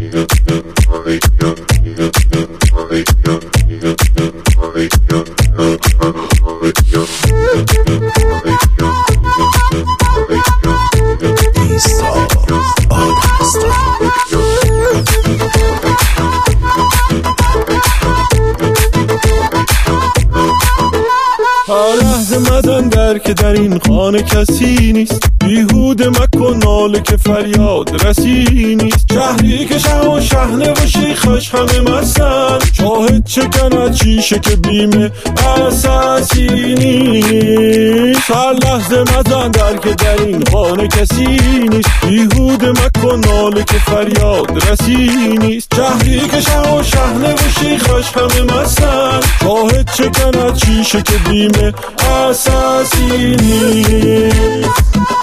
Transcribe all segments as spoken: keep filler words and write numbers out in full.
هر لحظه مزن در که در این خانه کسی نیست، بیهوده مکن ناله که فریاد رسی نیست. شهری که شه و شهنه و شیخش همه مستن، شاهد چکند چیشه که بیمه اساسی نیست. هر لحظه مزن در که در این خانه کسی نیست، بیهوده مکن ناله که فریاد رسی نیست. شهری که شه و شهنه و شیخش همه مستن، شاهد چکند چیشه که بیمه اساسی نیست.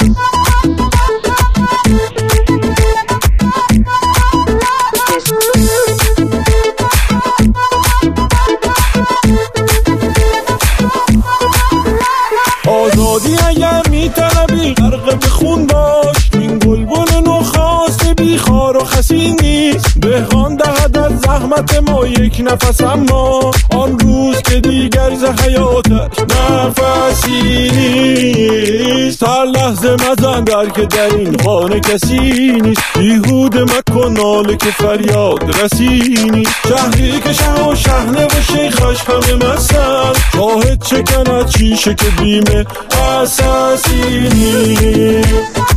آزادی اگر میطلبی غرق به خون باش، این گلبن نوخاسته بیخار و خسی نیست. دهقان دهد از زحمت ما یک نفس، اما آن روز که دیگر ز حیاتش نفسی نیست. هر لحظه مزن در که در این خانه کسی نیست، بیهوده مکن ناله که فریاد رسی نیست. شهری که شه و شهنه و شیخش همه مستن، شاهد چکند چیشه که بیمه اساسی نیست.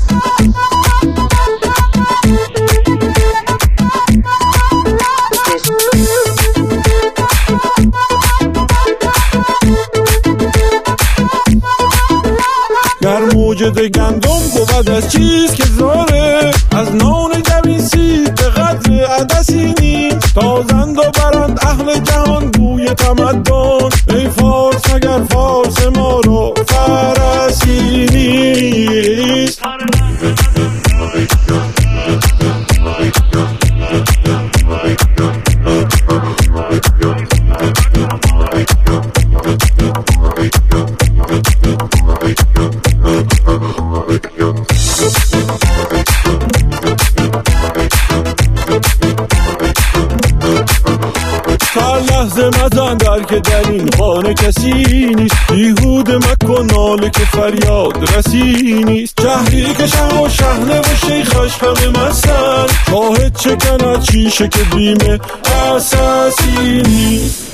گر موجد گندم بود از چیز که زاره، از نان جویسی به قدر عدسی نیست. تازند و برند اهل جهان بوی تمدن، ای فارس اگر فارس ما رو فرسی نیست. هر لحظه مزن در که در این خانه کسی نیست، بیهوده مکن ناله که فریاد رسی نیست. شهری که شه و شهنه و شیخش همه مستن، شاهد چکند چیشه که بیمه اساسی نیست.